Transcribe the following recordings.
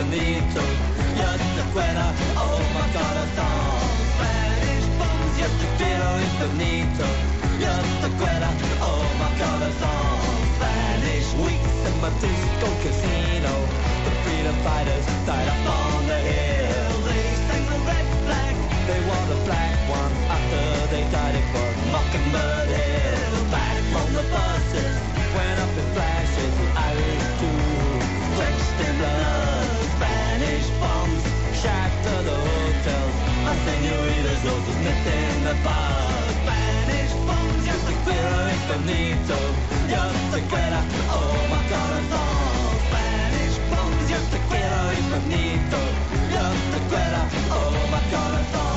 finito. Yo te quiero, oh my corazón. Spanish bombs, yo te quiero infinito. Yo te quiero, oh my corazón. Spanish weeks in my disco casino. The freedom fighters died up on the hill. They sang the red flag, they wore the black one. After they died it was Mockingbird Hill. Back from the buses, went up in flashes. Irish too, drenched in blood. Spanish bombs shatter the hotels. My senoritas, those who met in the bar. Spanish bombs, yo te quiero infinito. Yo te quiero, oh my corazón. Spanish bombs, yo te quiero infinito. Yo te quiero, oh my corazón.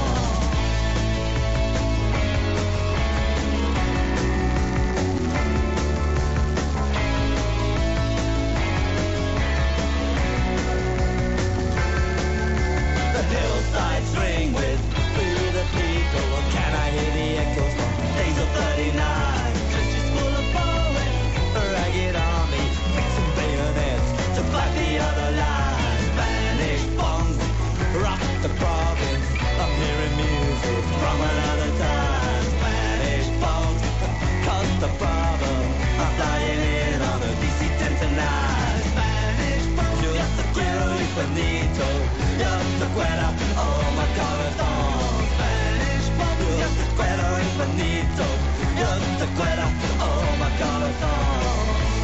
Hillsides ring with Free the People. Can I hear the echoes from days of 39? Trenches full of poets, a ragged army, fixing bayonets to fight the other line. Spanish bombs rock the province. I'm hearing music from another time. Spanish bombs cause the problem. I'm flying in on a DC-10 tonight. Spanish bombs, yo te quiero infinito. Yo te quiero, oh my corazón. Spanish bombs, yo te quiero infinito. Yo te quiero, oh my corazón.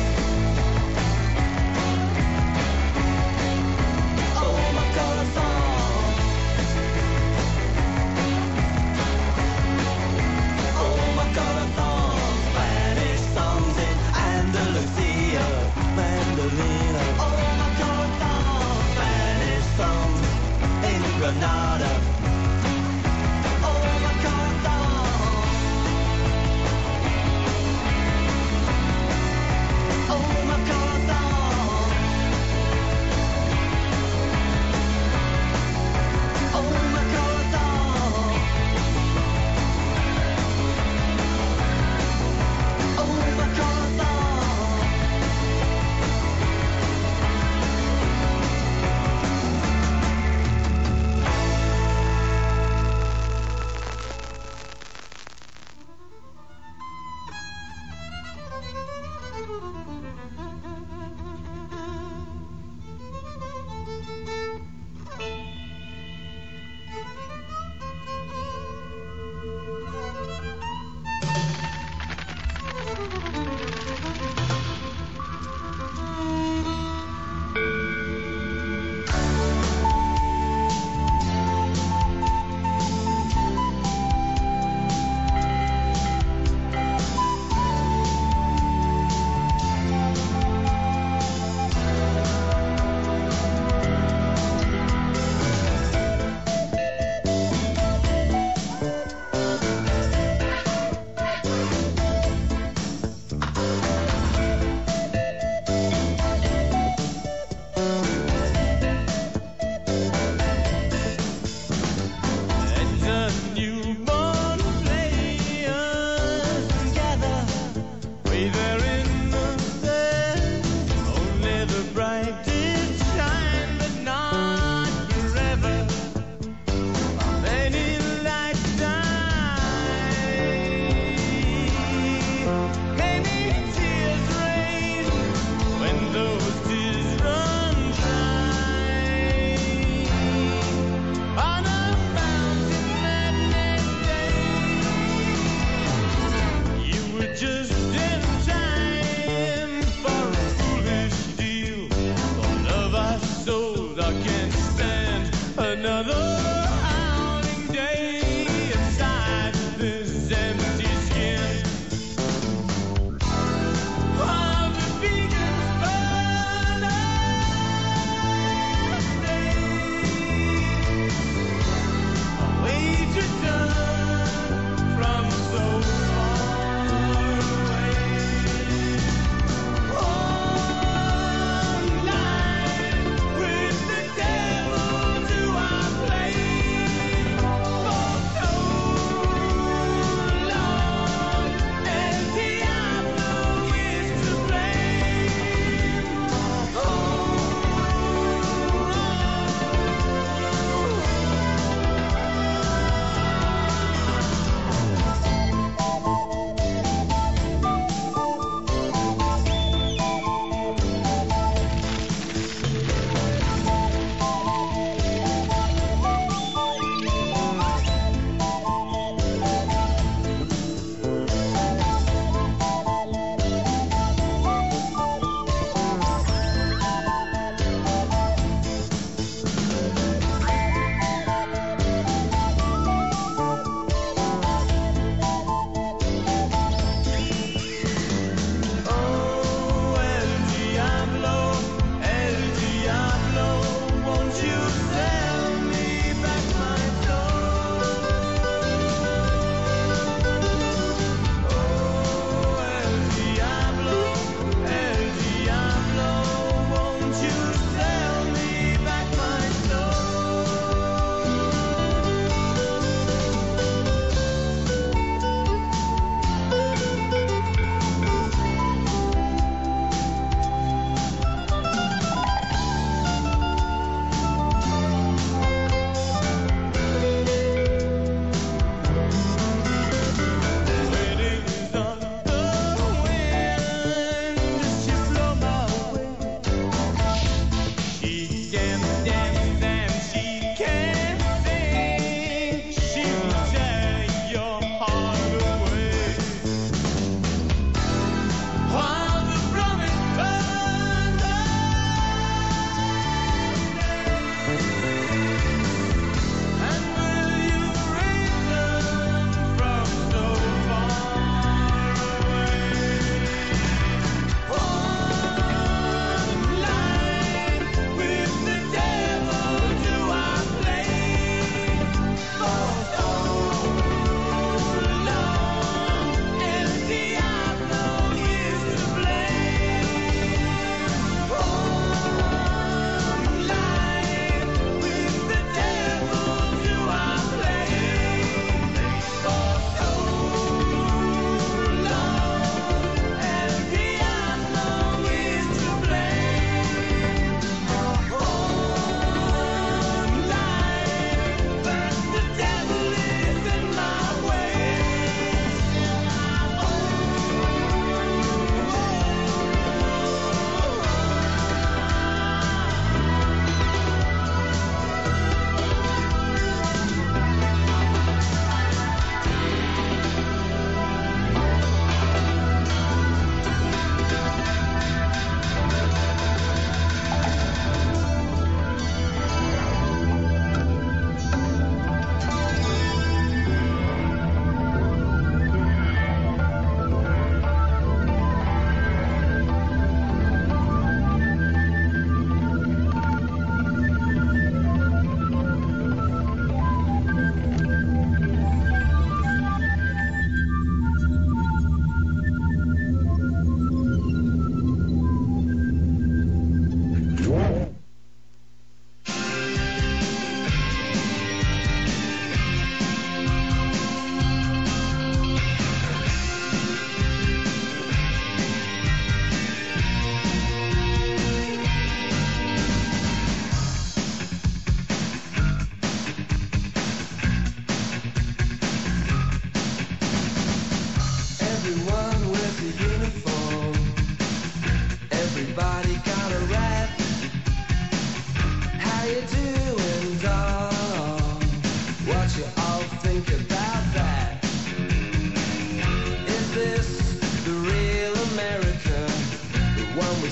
Oh my corazón. Oh my corazón. Spanish songs in Andalusia, Mandolina. Oh my corazón. Spanish songs in Granada. Oh my corazón. Oh my corazón. Oh my corazón. Oh my corazón.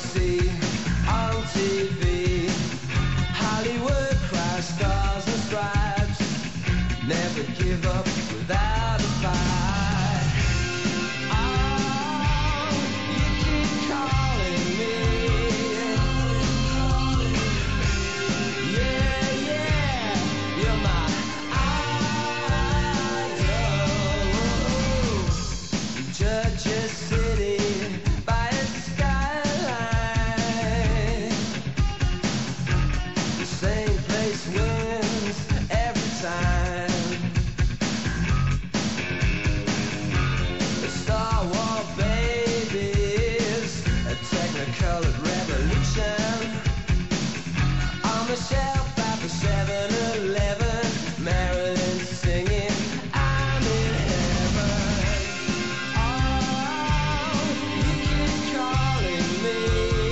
see on TV. Hollywood cries, stars and stripes. Never give up without a fight. Oh, you keep calling me. Yeah, yeah, you're my idol. Judge a city by its skyline. The same place wins every time. The Star Wars babies, a technicolored revolution. On the shelf after 7-Eleven, Marilyn singing, I'm in heaven. Oh, you keep calling me.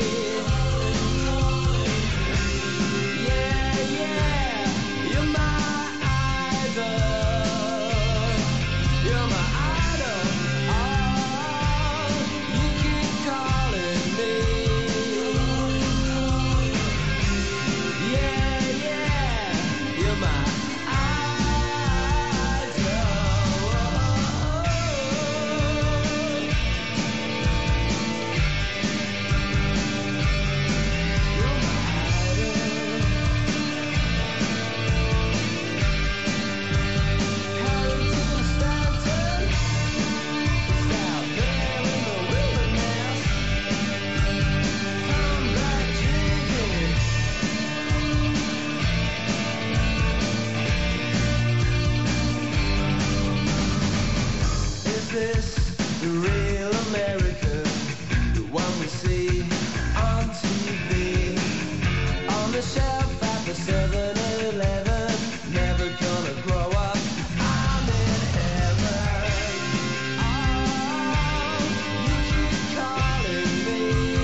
Yeah, yeah, you're my idol. You're my idol. Oh, you keep calling me. Yeah, yeah, you're my Is this the real America? The one we see on TV? On the shelf at the 7-Eleven, never gonna grow up. I'm in heaven. Oh, you keep calling me.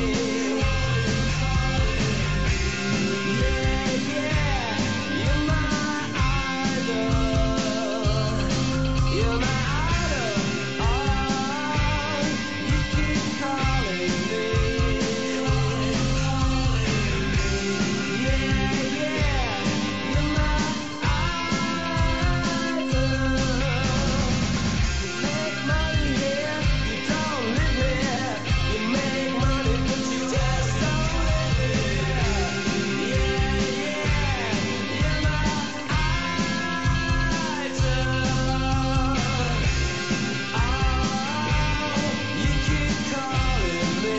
Yeah, yeah, you're my idol. You're my idol. Oh, you keep calling me. Yeah, yeah, you're my idol. You make money here, you don't live here. You make money, but you just don't live here. Yeah, yeah, you're my idol. Oh, you keep calling me.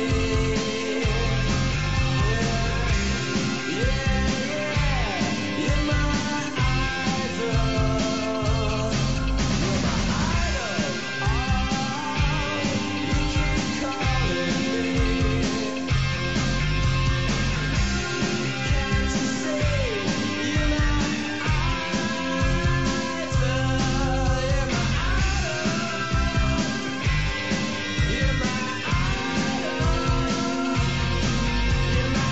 Yeah, yeah, you're my idol. You're my idol. Oh, you keep calling me. Can't you see you're my idol? You're my idol. You're my idol. You're my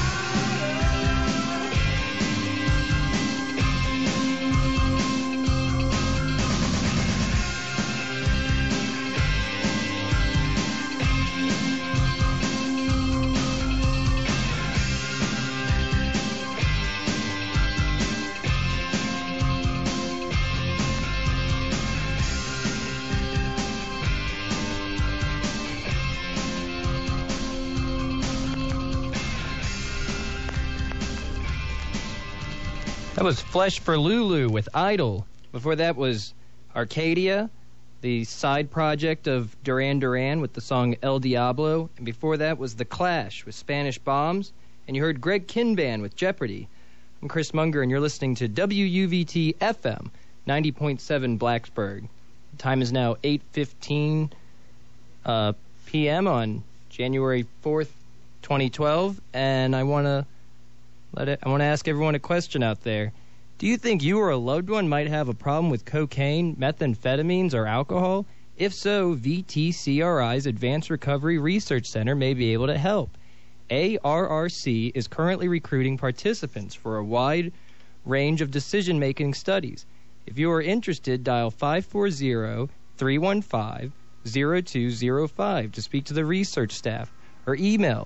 That was Flesh for Lulu with Idol. Before that was Arcadia, the side project of Duran Duran with the song El Diablo. And before that was The Clash with Spanish Bombs. And you heard Greg Kinban with Jeopardy. I'm Chris Munger, and you're listening to WUVT FM 90.7 Blacksburg. The time is now 8:15 p.m. on January 4th, 2012. And I want to ask everyone a question out there. Do you think you or a loved one might have a problem with cocaine, methamphetamines, or alcohol? If so, VTCRI's Advanced Recovery Research Center may be able to help. ARRC is currently recruiting participants for a wide range of decision-making studies. If you are interested, dial 540-315-0205 to speak to the research staff, or email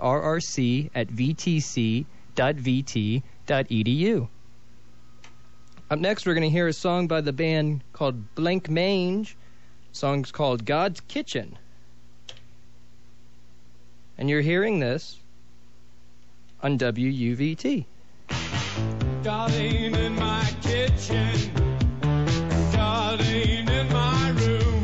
arrc@vtc.vt.edu. Up next, we're going to hear a song by the band called Blank Mange. The song's called God's Kitchen. And you're hearing this on WUVT. God ain't in my kitchen. God ain't in my room.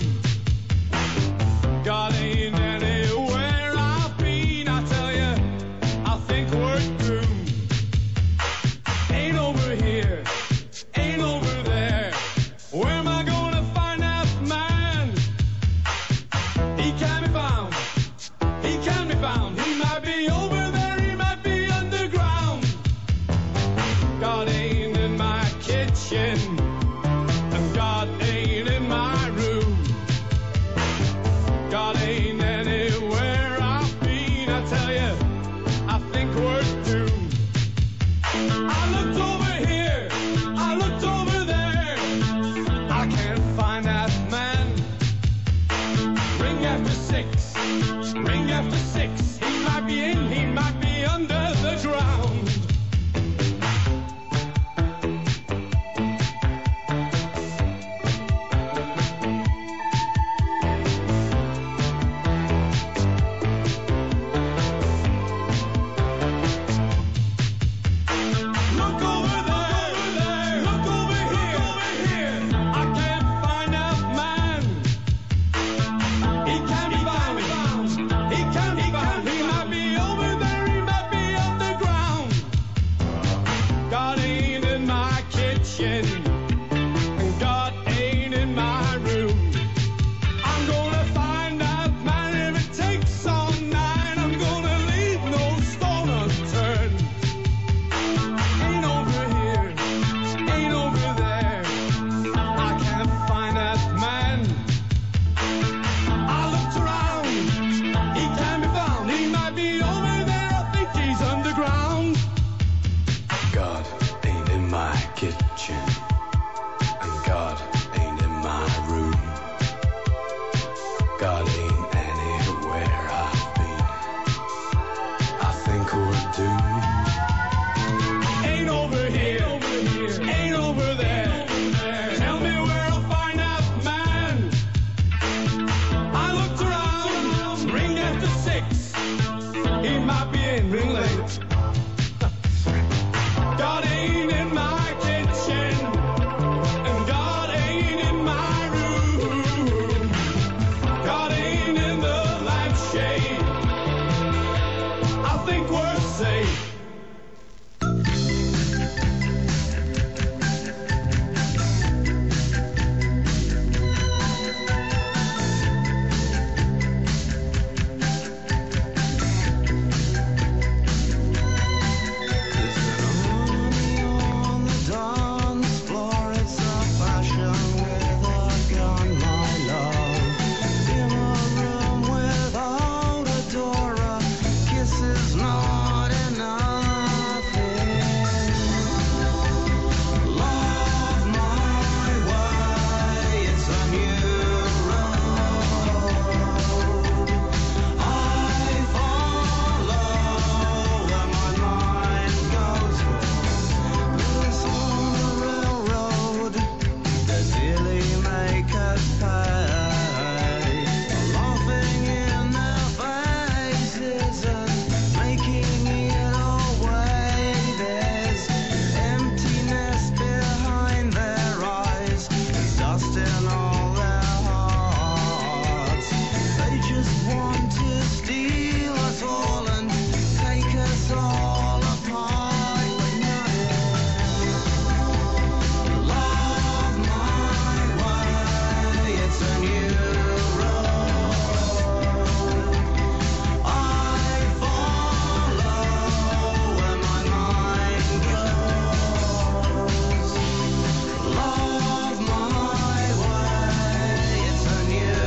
God ain't anywhere I've been. I tell you, I think we're doomed. Ain't over here, ain't over there. Where am I gonna find that man? He can't be found. He can't be found. He might be over there. He might be underground. God ain't in my kitchen, and God ain't in my room. God ain't anywhere I've been. I tell you, I think we're doomed. I looked over here, I looked over there. I can't find that man. Ring after six, ring after six. He might be in, he might be under the ground. Look over there, look over here. I can't find that man. He can't be found. He can't be found. He might be over there. He might be underground. God ain't in my kitchen, and God ain't in my room. I'm gonna find that man if it takes all night. I'm gonna leave no stone unturned. Ain't over here, ain't over there. I can't find that man. I looked around, he can't be found. He might be over there. I think he's underground. God ain't in my kitchen, and God ain't in my room. God ain't anywhere I've been. I think we're doomed. Ain't over here, ain't over there. Tell me where I'll find that man. I looked around, ring after six. He might be in, ring late. God ain't in my kitchen, and God ain't in my room. God ain't in the lampshade. I think we're safe. On the dance floor, it's a fashion with a gun, my love. In a room without a door, a kiss is not enough. Love my way, it's a new road. I follow where my mind goes. Us on the railroad, they really make us pay. Laughing in their faces and making it away. There's emptiness behind their eyes, and dust in all their hearts. They just want to steal us all and take us all apart. But not love my way, it's a new road. I follow where my mind goes. Love my way, it's a new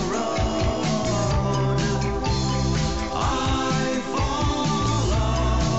road. I follow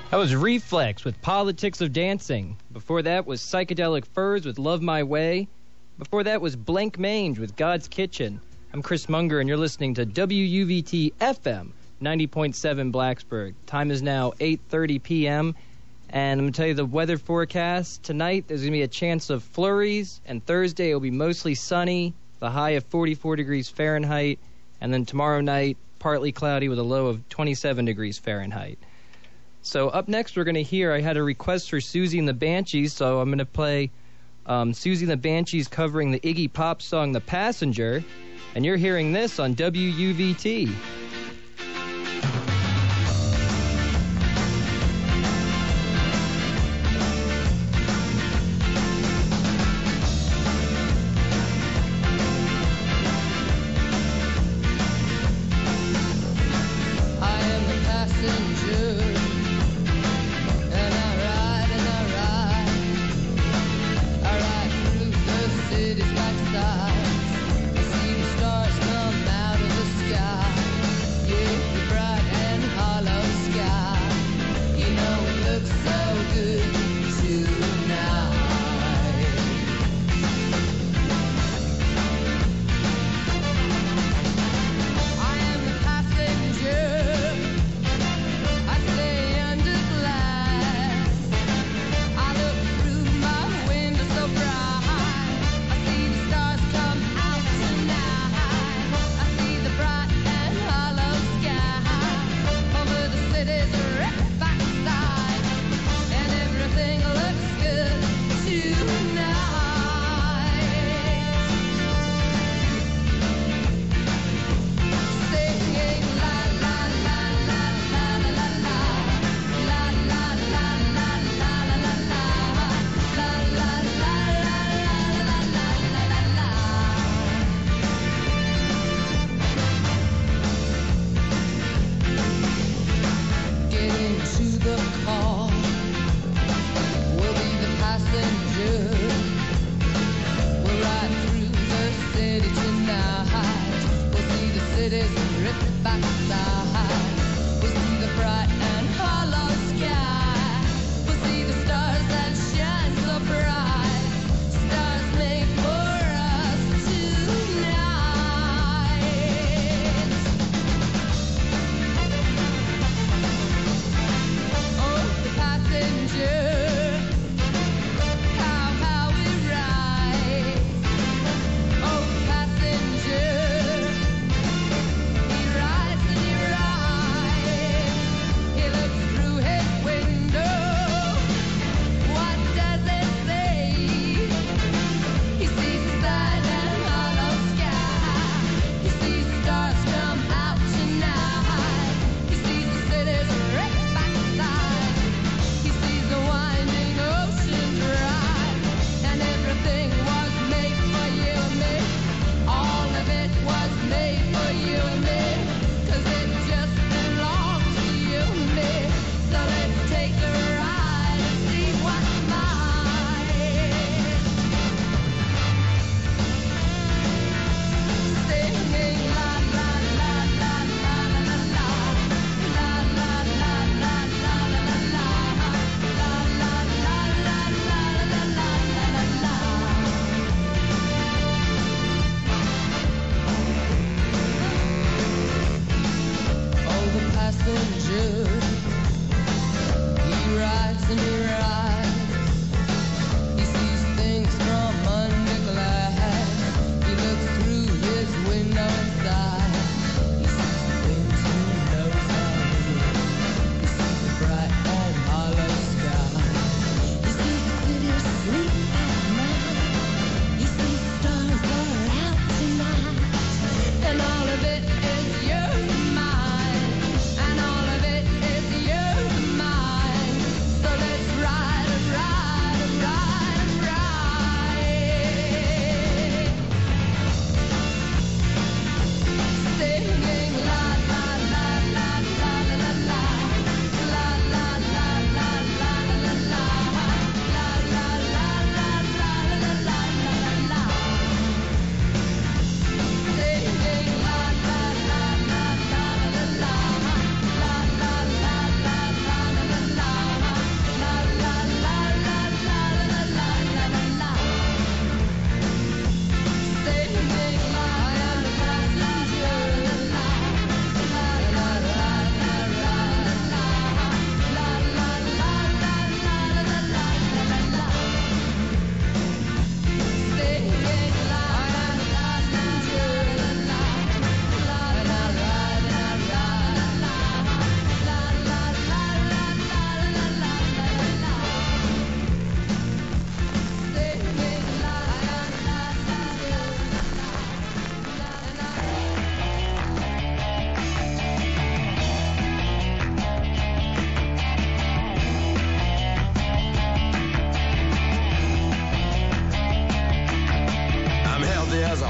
That was Reflex with Politics of Dancing. Before that was Psychedelic Furs with Love My Way. Before that was Blank Mange with God's Kitchen. I'm Chris Munger, and you're listening to WUVT FM 90.7 Blacksburg. Time is now 8:30 p.m., and I'm going to tell you the weather forecast. Tonight, there's going to be a chance of flurries, and Thursday it will be mostly sunny, the high of 44 degrees Fahrenheit, and then tomorrow night, partly cloudy with a low of 27 degrees Fahrenheit. So up next, we're going to hear, I had a request for Susie and the Banshees, so I'm going to play Susie and the Banshees covering the Iggy Pop song The Passenger, and you're hearing this on WUVT. City's like stars, I see the stars come out of the sky.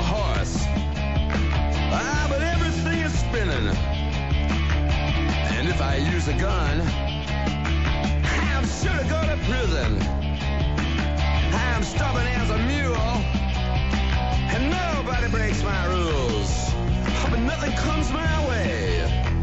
horse. But everything is spinning. And if I use a gun, I'm sure to go to prison. I'm stubborn as a mule, and nobody breaks my rules. But nothing comes my way.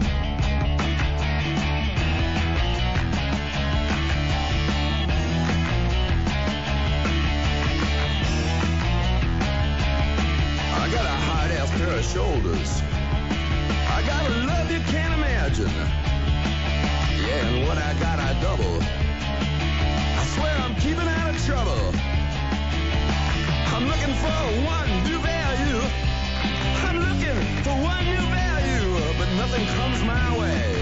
I got a hard-ass pair of shoulders. I got a love you can't imagine. Yeah, and what I got, I double. I swear I'm keeping out of trouble. I'm looking for one new value. I'm looking for one new value, but nothing comes my way.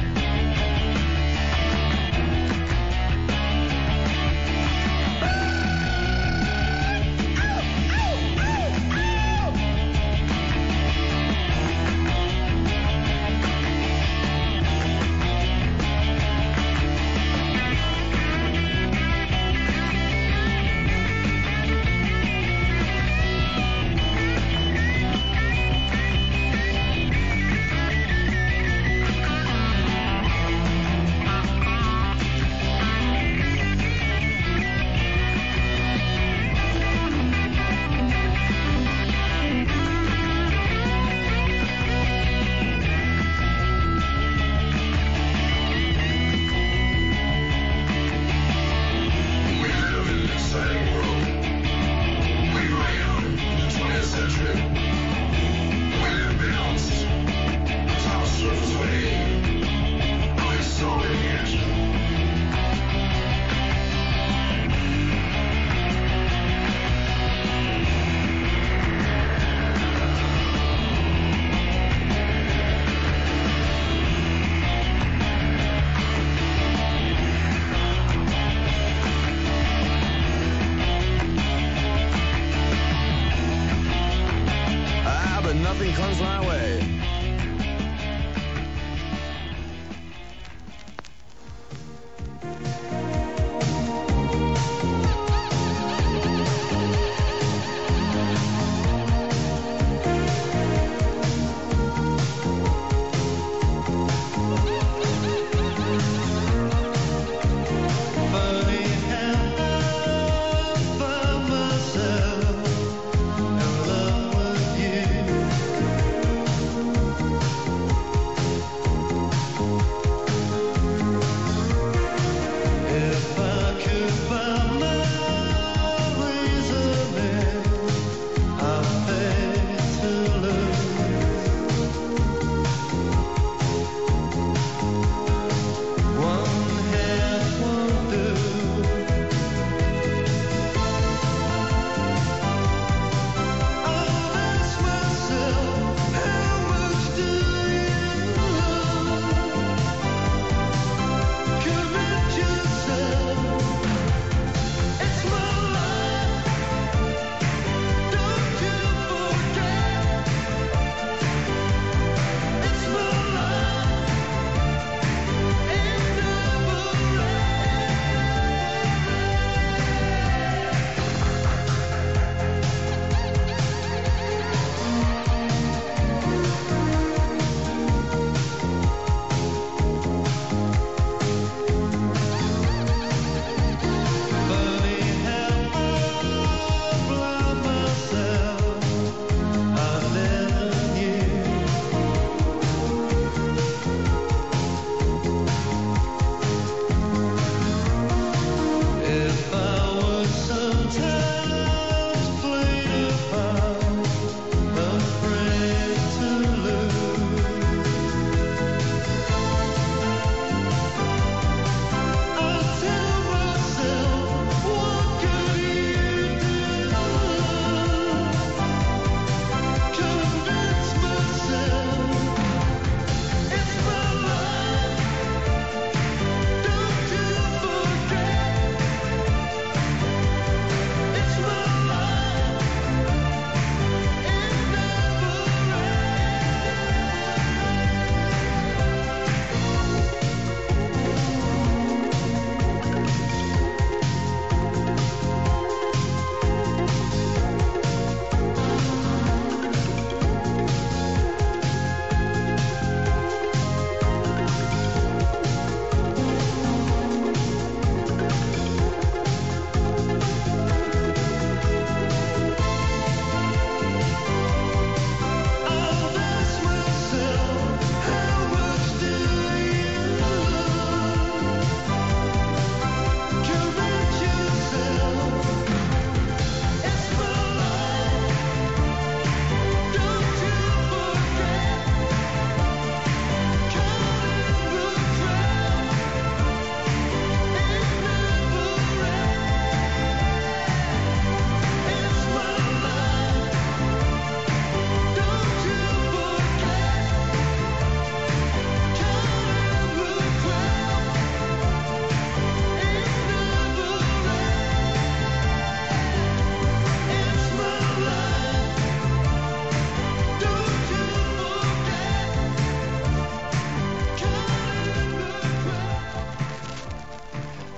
Nothing comes my way.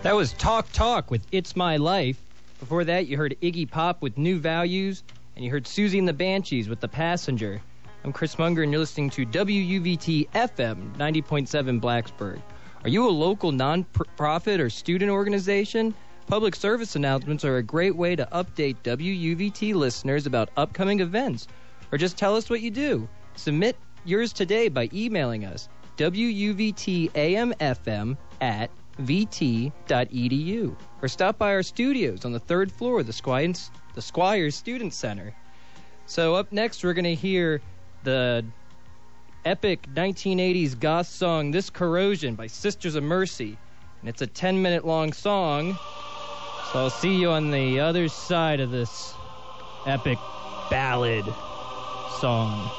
That was Talk Talk with It's My Life. Before that, you heard Iggy Pop with New Values, and you heard Susie and the Banshees with The Passenger. I'm Chris Munger, and you're listening to WUVT FM 90.7 Blacksburg. Are you a local non-profit or student organization? Public service announcements are a great way to update WUVT listeners about upcoming events, or just tell us what you do. Submit yours today by emailing us, wuvtamfm@vt.edu, or stop by our studios on the third floor of the Squires Student Center. So up next, we're going to hear the epic 1980s goth song This Corrosion by Sisters of Mercy, and it's a 10-minute long song, so I'll see you on the other side of this epic ballad song.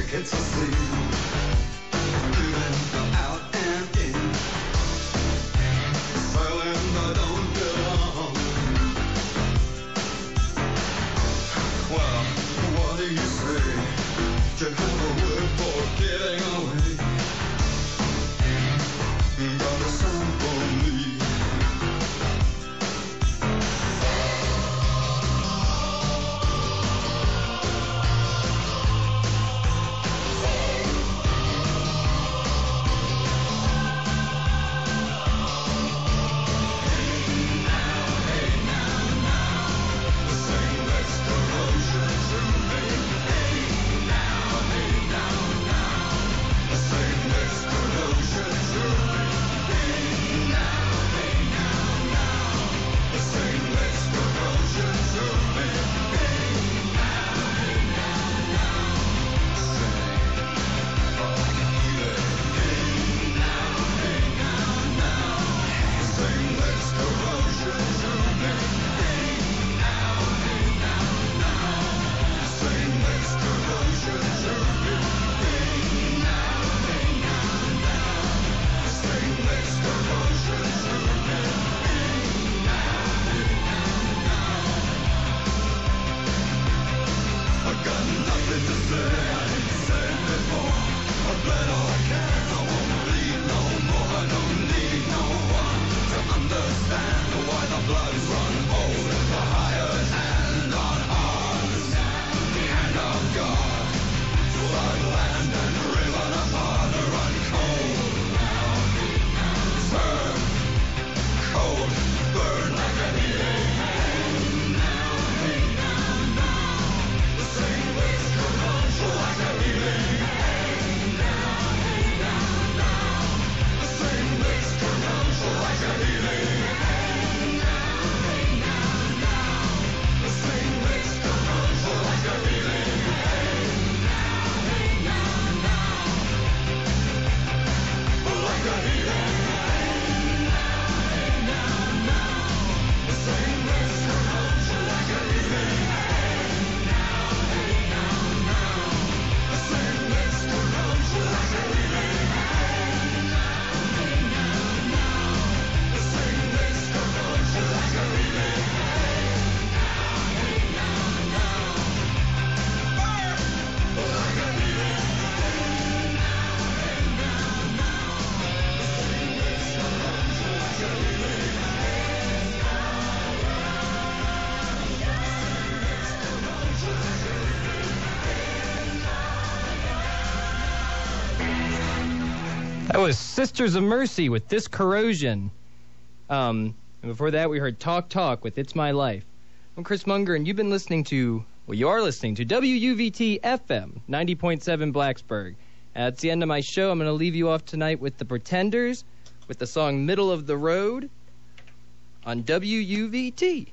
tickets to see. Moving out and in, selling but don't belong. Well, what do you say? Do you have a word for getting away? Got a song for me. That was Sisters of Mercy with This Corrosion. And before that, we heard Talk Talk with It's My Life. I'm Chris Munger, and you've been listening to, well, you are listening to WUVT FM 90.7 Blacksburg. That's the end of my show. I'm going to leave you off tonight with The Pretenders with the song Middle of the Road on WUVT.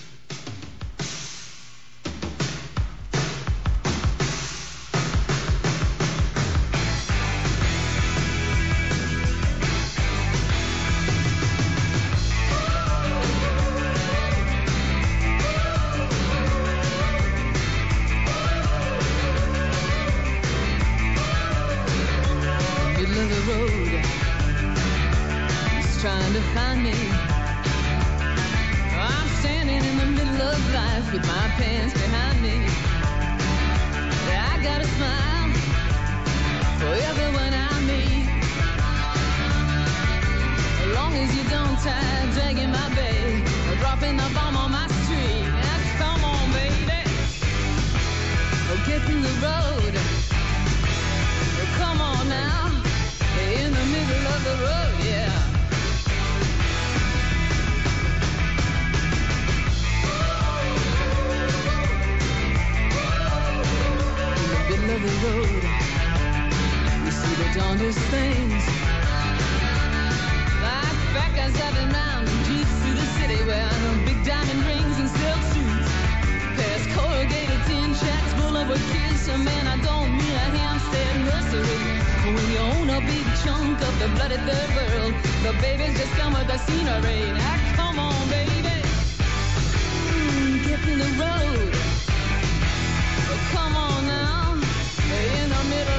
Trying to find me. I'm standing in the middle of life with my pants behind me. I got a smile for everyone I meet. As long as you don't try dragging my bag or dropping the bomb on my street. Now, come on, baby. Oh, get in the road. Oh, come on now. In the middle of the road, yeah. Middle of the road, we see the darndest things. Like fat guys driving round in jeeps through the city wearing big diamond rings and silk suits. Past corrugated tin shacks full of kids. So man, I don't mean a Hampstead nursery. When you own a big chunk of the bloody third world, the babies just come with the scenery. Now come on, baby, get in the road. Oh, come on now, in the middle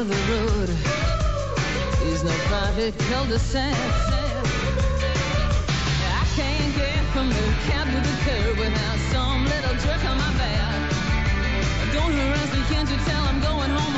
of the road is no private cul-de-sac. I can't get from the cab to the curb without some little jerk on my back. Don't harass me, can't you tell I'm going home?